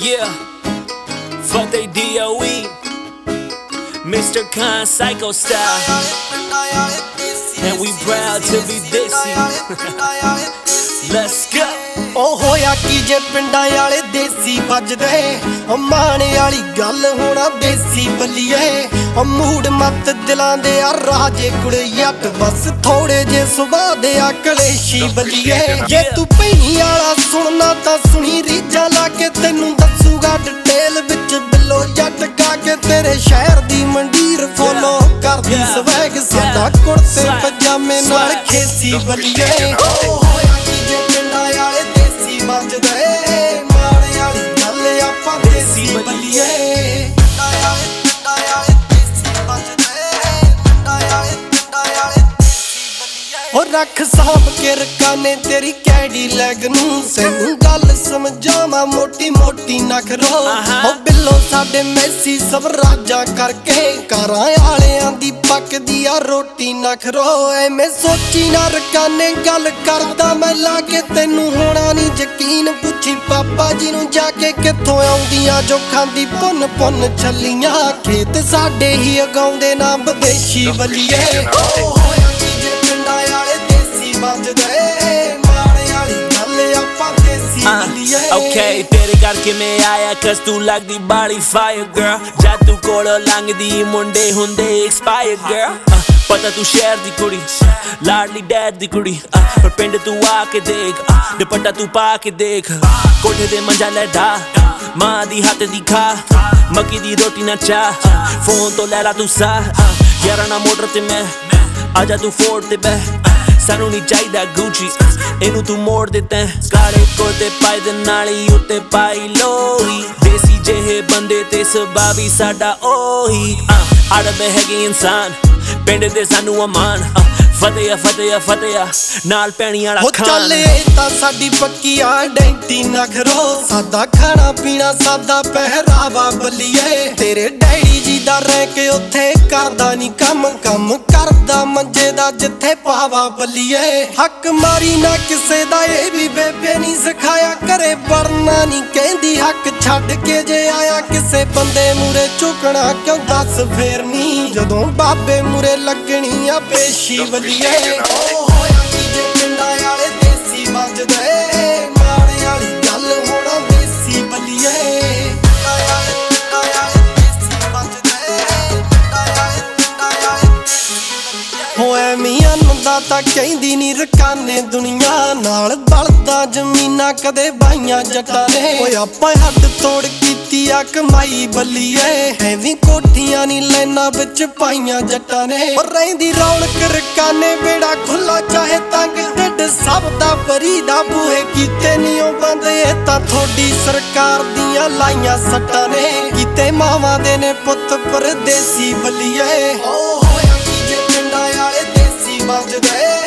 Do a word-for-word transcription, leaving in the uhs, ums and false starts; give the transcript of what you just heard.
Yeah, Fateh D O E, Mister Khan Psycho Style, and we proud to be Desi. Let's go. ਉਹ ਹੋਇਆ ਕੀ ਜੇ ਪਿੰਡਾਂ ਵਾਲੇ ਦੇਸੀ ਵੱਜਦੇ ਉਹ ਮਾਣੇ ਵਾਲੀ ਗੱਲ ਹੋਣਾ ਦੇਸੀ ਬੱਲੀਏ ਉਹ ਮੂਡ ਮੱਤ ਦਿਲਾਂ ਦੇ ਆ ਰਾਜੇ ਕੁੜੇ ਜੱਟ ਬਸ ਥੋੜੇ ਜੇ ਸੁਭਾਅ ਦੇ ਆ ਕਲੇਸ਼ੀ ਬੱਲੀਏ ਜੇ ਤੂੰ ਭੈਣੀ ਵਾਲਾ ਸੁਣਨਾ ਤਾਂ ਸੁਣੀ ਰੀਝਾਂ ਲਾ ਕੇ ਤੈਨੂੰ ਦੱਸੂਗਾ ਡਿਟੇਲ ਵਿੱਚ ਬਿੱਲੋ ਜੱਟ ਗਾ ਕੇ ਤੇਰੇ ਸ਼ਹਿਰ ਦੀ ਮੰਡੀਰ ਫੋਲੋ ਕਰਦੀ ਸਵੈਗ ਸਾਡਾ ਕੁੜਤੇ ਪਜਾਮੇ ਨਾਲ ਖੇਸੀ ਬੱਲੀਏ ਉਹ ਹੋਇਆ ਕੀ ਜੇ ਪਿੰਡਾਂ ਵਾਲੇ ਵੱਜਦੇ ਮਾਣੇ ਵਾਲੀ ਗੱਲ ਆਪਾਂ ਦੇਸੀ ਬੱਲੀਏ ਉਹ ਰੱਖ ਸਾਂਭ ਕੇ ਰਕਾਨੇ ਤੇਰੀ ਕੈਡੀ ਲੈਗ ਨੂੰ ਤੈਨੂੰ ਗੱਲ ਸਮਝਾਵਾਂ ਮੋਟੀ ਮੋਟੀ ਨਖਰੋ ਉਹ ਬਿੱਲੋ ਸਾਡੇ ਮੈਸੀ ਸਭ ਰਾਜਾਂ ਕਰਕੇ ਕਾਰਾਂ ਵਾਲਿਆਂ ਦੀ ਪੱਕਦੀ ਆ ਰੋਟੀ ਨਖਰੋ ਐਵੇਂ ਸੋਚੀ ਨਾ ਰਕਾਨੇ ਗੱਲ ਕਰਦਾ ਮੈਂ ਲਾ ਕੇ ਤੈਨੂੰ ਹੋਣਾ ਨਹੀਂ ਯਕੀਨ ਪੁੱਛੀ ਪਾਪਾ ਜੀ ਨੂੰ ਜਾ ਕੇ ਕਿੱਥੋਂ ਆਉਂਦੀਆਂ ਜੋ ਖਾਂਦੀ ਪੁੰਨ ਪੁੰਨ ਛੱਲੀਆਂ ਖੇਤ ਸਾਡੇ ਹੀ ਉਗਾਉਂਦੇ ਨਾ ਵਿਦੇਸ਼ੀ ਬੱਲੀਏ ਉਹ ਹੋਇਆ ਕੀ ਜੇ ਪਿੰਡਾਂ ਵਾਲੇ ਦੇਸੀ ਵੱਜਦੇ ਮਾਣੇ ਵਾਲੀ ਗੱਲ ਆਪਾਂ ਦੇਸੀ ਬੱਲੀਏ Okay, ਤੇਰੇ ਕਰਕੇ ਮੈਂ ਆਇਆ cause ਤੂੰ ਲੱਗਦੀ body fire girl ਜਦ ਤੂੰ ਕੋਲੋਂ ਲੰਘਦੀ ਮੁੰਡੇ ਹੁੰਦੇ expire girl ਪਤਾ ਤੂੰ ਸ਼ਹਿਰ ਦੀ ਕੁੜੀ ਲਾਡਲੀ ਡੈਡ ਦੀ ਕੁੜੀ ਪਰ ਪਿੰਡ ਤੂੰ ਆ ਕੇ ਦੇਖ ਦੁਪੱਟਾ ਤੂੰ ਪਾ ਕੇ ਦੇਖ ਕੋਠੇ ਤੇ ਮੰਜਾ ਲੈ ਢਾ ਮਾਂ ਦੀ ਹੱਥ ਦੀ ਖਾ ਮੱਕੀ ਦੀ ਰੋਟੀ ਨਾ ਚਾਹ ਫੋਨ ਤੋਂ ਲੈ ਲਾ ਤੂੰ ਸਾਹ ਯਾਰਾਂ ਨਾ ਮੋਟਰ ਤੇ ਮੈਂ ਆਜਾ ਤੂੰ ਫੋਰਡ ਤੇ ਬਹਿ ਸਾਨੂੰ ਨਹੀਂ ਚਾਹੀਦਾ ਗੁੱਚੀ ਇਹਨੂੰ ਤੂੰ ਮੋੜ ਦੇ ਤੈਂ ਕਾਲੇ ਕੋਤੇ ਪਾਈ ਦੇ ਨਾਲੀ ਉੱਤੇ ਪਾਈ ਲੋਈ ਦੇਸੀ ਜਿਹੇ ਬੰਦੇ ਤੇ ਸੁਭਾਅ ਵੀ ਸਾਡਾ ਉਹੀ ਅੜਦੇ ਹੈਗੇ ਇਨਸਾਨ ਪਿੰਡ ਦੇ ਸਾਨੂੰ ਅਮਾਨ ਫਤਿਹ ਫਤਿਹ ਫਤਿਹ ਨਾਲ ਪੈਣੀ ਵਾਲਾ ਖਾਨ ਚੱਲੇ ਤਾਂ ਸਾਡੀ ਪੱਕੀ ਆਇਡੈਂਟੀ ਨਖਰੋ ਸਾਦਾ ਖਾਣਾ ਪੀਣਾ ਸਾਦਾ ਪਹਿਰਾਵਾ ਬੱਲੀਏ ਤੇਰੇ ਡੈਡੀ ਜੀ ਦਾ ਰਹਿ ਕੇ ਉੱਥੇ ਕਰਦਾ ਨਹੀਂ ਕੰਮ ਕੰਮ ਕਰਦਾ ਮੰਜੇ ਦਾ ਜਿੱਥੇ ਪਾਵਾ ਬੱਲੀਏ ਹੱਕ ਮਾਰੀ ਨਾ ਕਿਸੇ ਦਾ ਇਹ ਵੀ ਬੇਬੇ ਨਹੀਂ ਸਿਖਾਇਆ ਘਰੇ ਵੜਨਾ ਨਹੀਂ ਕਹਿੰਦੀ ਹੱਕ ਛੱਡ ਕੇ ਜੇ ਆਇਆ ਕਿਸੇ ਬੰਦੇ ਮੂਰੇ ਝੁਕਣਾ ਕਿਉਂ ਦੱਸ ਫੇਰ ਨਹੀਂ ਜਦੋਂ ਬਾਬੇ ਮੂਰੇ ਲੱਗਣੀ ਆ ਪੇਸ਼ੀ ਬੱਲੀਏ ਉਹ ਹੋਇਆ ਕੀ ਜੇ ਪਿੰਡਾਂ ਵਾਲੇ ਦੇਸੀ ਵੱਜਦੇ ਮਾਣੇ ਵਾਲੀ ਗੱਲ ਹੋਣਾ ਦੇਸੀ ਬੱਲੀਏ ਹੋਏ ਮੀਆਂ ਨੰਦਾ ਤਾਂ ਕਹਿੰਦੀ ਨੀ ਰਕਾਨੇ ਦੁਨੀਆ ਨਾਲ ਬਲਦਾ ਜ਼ਮੀਨਾਂ ਕਦੇ ਬਾਈਆਂ ਜੱਟਾਂ ਨੇ ਓਏ ਆਪਾਂ ਹੱਦ ਤੋੜ ਕੀਤੀ ਆ ਕਮਾਈ ਬੱਲੀਏ ਐਵੇਂ ਕੋਠੀਆਂ ਨੀ ਲੈਣਾ ਵਿੱਚ ਪਾਈਆਂ ਜੱਟਾਂ ਨੇ ਓ ਰਹਿੰਦੀ ਰੌਣਕ ਰਕਾਨੇ ਬੇੜਾ ਖੁੱਲਾ ਚਾਹੇ ਤੰਗ ਢਿੱਡ ਸਭ ਦਾ ਭਰੀ ਦਾ ਬੂਹੇ ਕੀਤੇ ਨੀ ਉਹ ਬੰਦ ਇਹ ਤਾਂ ਥੋੜੀ ਸਰਕਾਰ ਦੀਆਂ ਲਾਈਆਂ ਸੱਟਾਂ ਨੇ ਕੀਤੇ ਮਾਵਾਂ ਦੇ ਨੇ ਪੁੱਤ ਪਰਦੇਸੀ ਬੱਲੀਏ ਓ ਹੋਇਆ ਕੀ ਜੇ ਪਿੰਡਾਂ ਵਾਲੇ ਦੇਸੀ ਵੱਜਦੇ